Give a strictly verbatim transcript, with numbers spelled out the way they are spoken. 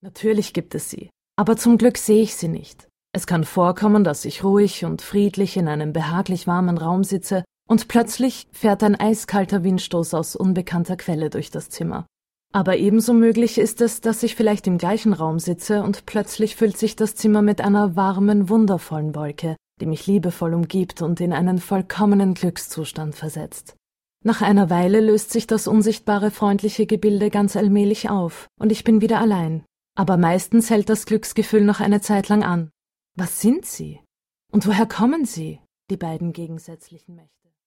Natürlich gibt es sie, aber zum Glück sehe ich sie nicht. Es kann vorkommen, dass ich ruhig und friedlich in einem behaglich warmen Raum sitze und plötzlich fährt ein eiskalter Windstoß aus unbekannter Quelle durch das Zimmer. Aber ebenso möglich ist es, dass ich vielleicht im gleichen Raum sitze und plötzlich füllt sich das Zimmer mit einer warmen, wundervollen Wolke, die mich liebevoll umgibt und in einen vollkommenen Glückszustand versetzt. Nach einer Weile löst sich das unsichtbare, freundliche Gebilde ganz allmählich auf und ich bin wieder allein. Aber meistens hält das Glücksgefühl noch eine Zeit lang an. Was sind sie? Und woher kommen sie, die beiden gegensätzlichen Mächte?